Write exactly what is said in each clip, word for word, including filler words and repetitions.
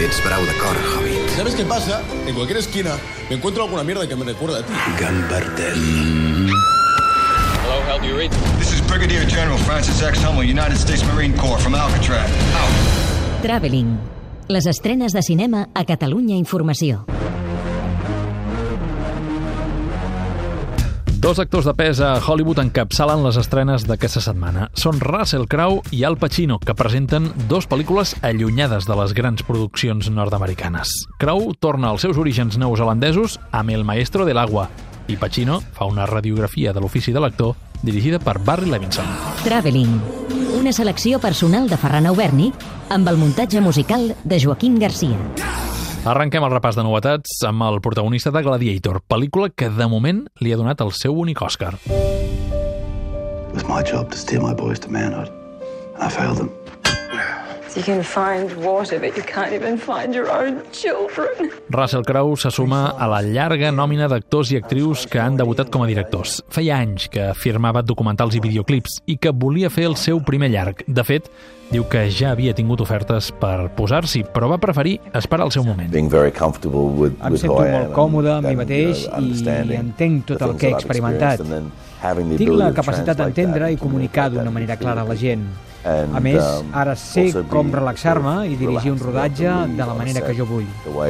Ets brau de cor, Hobbit. ¿Sabes qué pasa? En cualquier esquina me encuentro alguna mierda que me recuerda a ti. Gambartel. Hello, how do you read? This is Brigadier General Francis X. Hummel, United States Marine Corps, from Alcatraz. Out. Traveling. Les estrenes de cinema a Catalunya Informació. Dos actors de pes a Hollywood encapçalen les estrenes d'aquesta setmana. Són Russell Crowe i Al Pacino, que presenten dos pel·lícules allunyades de les grans produccions nord-americanes. Crowe torna als seus orígens neozelandesos amb El maestro del agua i Pacino fa una radiografia de l'ofici de l'actor dirigida per Barry Levinson. Traveling. Una selecció personal de Ferran Auberni amb el muntatge musical de Joaquín García. Arrenquem el repàs de novetats amb el protagonista de Gladiator, pel·lícula que de moment li ha donat el seu únic Òscar. It was my job to steer my boys to manhood, and I failed them. You can find water, but you can't even find your own children. Russell Crowe se suma a la llarga nòmina d'actors i actrius que han debutat com a directors. Feia anys que firmava documentals i videoclips i que volia fer el seu primer llarg. De fet, diu que ja havia tingut ofertes per posar-s'hi, però va preferir esperar el seu moment. Em sento molt còmode amb mi mateix i entenc tot el que he experimentat. Tinc la capacitat d'entendre i comunicar d'una manera clara a la gent. A més, ara sé com relaxar-me i dirigir un rodatge de la manera que jo vull.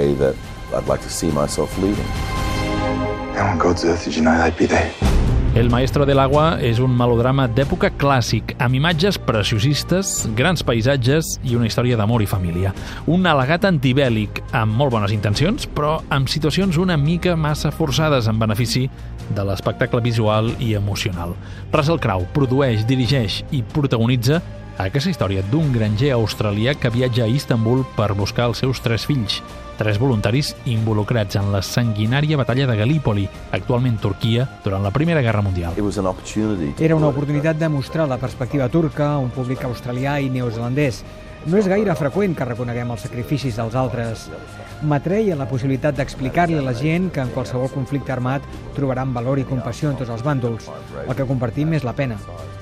El maestro del agua és un melodrama d'època clàssic, amb imatges preciosistes, grans paisatges i una història d'amor i família. Un al·legat antibèl·lic amb molt bones intencions, però amb situacions una mica massa forçades en benefici de l'espectacle visual i emocional. Russell Crowe produeix, dirigeix i protagonitza aquesta història d'un granger australià que viatja a Istanbul per buscar els seus tres fills, tres voluntaris involucrats en la sanguinària batalla de Galípoli, actualment Turquia, durant la Primera Guerra Mundial. Era una oportunitat de mostrar la perspectiva turca a un públic australià i neozelandès. No és gaire freqüent que reconeguem els sacrificis dels altres. M'atreia la possibilitat d'explicar-li a la gent que en qualsevol conflicte armat trobaran valor i compassió en tots els bàndols. El que compartim és la pena.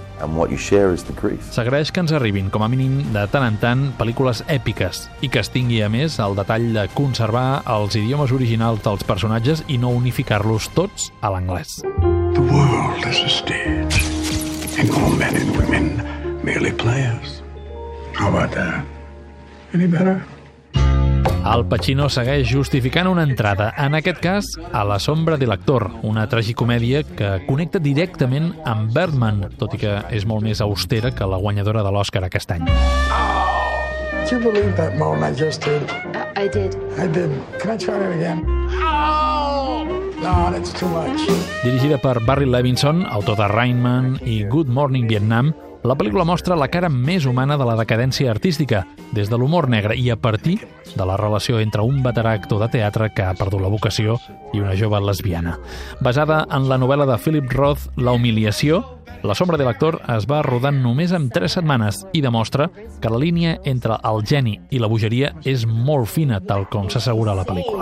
S'agraeix que ens arribin, com a mínim de tant en tant, pel·lícules èpiques i que es tingui, a més, el detall de conservar els idiomes originals dels personatges i no unificar-los tots a l'anglès. The world is a stage, and all men and women merely players. How about that? Any better? Al Pacino segueix justificant una entrada, en aquest cas, a La sombra de l'actor, una tragicomèdia que connecta directament amb Birdman, tot i que és molt més austera que la guanyadora de l'Òscar aquest any. Oh, do you believe that moan I just did? Uh, I did. I did. Can I try that again? Oh! No, that's too much. Dirigida per Barry Levinson, autor de Rain Man i Good Morning Vietnam, la pel·lícula mostra la cara més humana de la decadència artística, des de l'humor negre i a partir de la relació entre un veterà actor de teatre que ha perdut la vocació i una jove lesbiana. Basada en la novel·la de Philip Roth, La humiliació, La sombra de l'actor es va rodar només en tres setmanes i demostra que la línia entre el geni i la bogeria és molt fina, tal com s'assegura a la pel·lícula.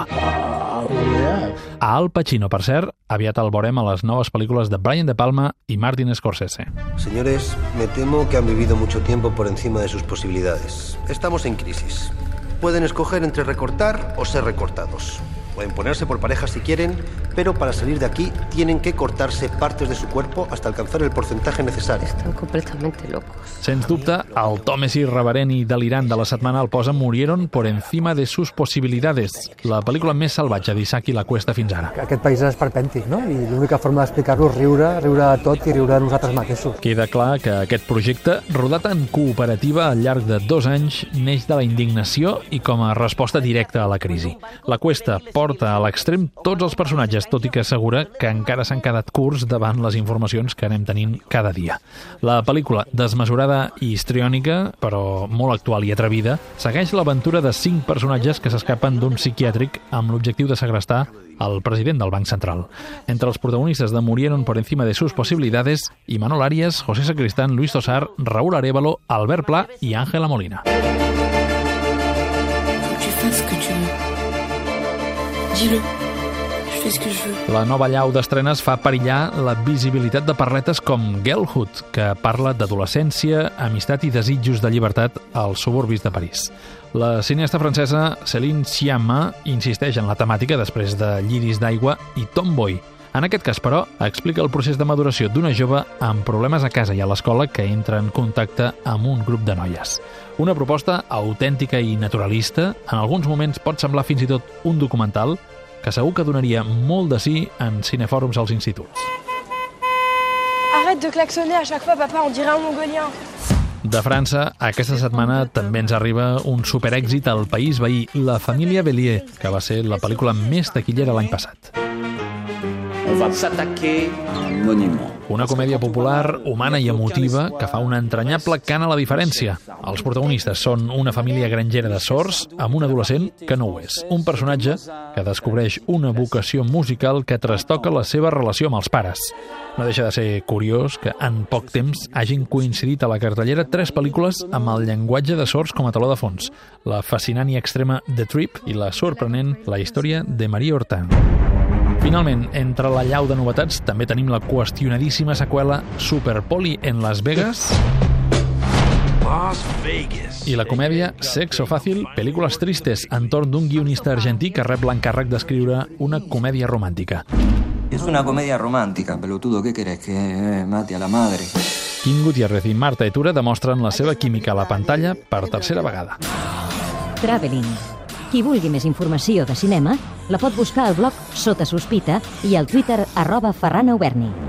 A Al Pacino, per cert, aviat el veurem a les noves pel·lícules de Brian De Palma i Martin Scorsese. Señores, me temo que han vivido mucho tiempo por encima de sus posibilidades. Estamos en crisis. Pueden escoger entre recortar o ser recortados. Pueden ponerse por parejas si quieren, pero para salir de aquí tienen que cortarse partes de su cuerpo hasta alcanzar el porcentaje necesario. Están completamente locos. Sens dubte, el to més irreverent i delirant de la setmana el posa Murieron por encima de sus posibilidades, la pel·lícula més salvatge d'Isaki La Cuesta fins ara. Aquest país és esperpèntic, no? I l'única forma d'explicar-lo és riure, riure de tot i riure de nosaltres mateixos. Queda clar que aquest projecte, rodat en cooperativa al llarg de dos anys, neix de la indignació i com a resposta directa a la crisi. La Cuesta porta a l'extrem tots els personatges, tot i que assegura que encara s'han quedat curts davant les informacions que anem tenint cada dia. La pel·lícula, desmesurada i histriònica, però molt actual i atrevida, segueix l'aventura de cinc personatges que s'escapen d'un psiquiàtric amb l'objectiu de segrestar el president del Banc Central. Entre els protagonistes de Murieron por encima de sus posibilidades, Imanol Arias, José Sacristán, Luis Tosar, Raúl Arévalo, Albert Pla i Ángela Molina. Faut que tu fasses ce que tu veux. Dis-le. Je fais ce que je veux. La nova llau d'estrenes fa perillar la visibilitat de parletes com Girlhood, que parla d'adolescència, amistat i desitjos de llibertat als suburbis de París. La cineasta francesa Céline Sciamma insisteix en la temàtica després de Lliris d'aigua i Tomboy. En aquest cas, però, explica el procés de maduració d'una jove amb problemes a casa i a l'escola que entra en contacte amb un grup de noies. Una proposta autèntica i naturalista, en alguns moments pot semblar fins i tot un documental, que segur que donaria molt de sí en cinefòrums als instituts. Arrête de klaxonner à chaque fois, papa, on dirait un mongolien. De França, aquesta setmana també ens arriba un superèxit al país veí, La família Bélier, que va ser la pel·lícula més taquillera l'any passat. On va s'attaquer a un monument. Una comèdia popular, humana i emotiva que fa un entranyable cant a la diferència. Els protagonistes són una família grangera de sords amb un adolescent que no ho és. Un personatge que descobreix una vocació musical que trastoca la seva relació amb els pares. No deixa de ser curiós que en poc temps hagin coincidit a la cartellera tres pel·lícules amb el llenguatge de sords com a teló de fons. La fascinant i extrema The Trip i la sorprenent La història de Marie Hortin. Finalment, entre la llau de novetats també tenim la qüestionadíssima seqüela Super Poli en Las Vegas Las Vegas i la comèdia Sexo Fácil, pel·lícules tristes entorn d'un guionista argentí que rep l'encàrrec d'escriure una comèdia romàntica. Es una comedia romántica, pelotudo, ¿qué querés? Que eh, mate a la madre. Quim Gutiérrez i Marta Etura demostren la seva química a la pantalla per tercera vegada. Traveling. Qui vulgui més informació de cinema la pot buscar al blog Sota Sospita i al Twitter arroba Ferran Auberni.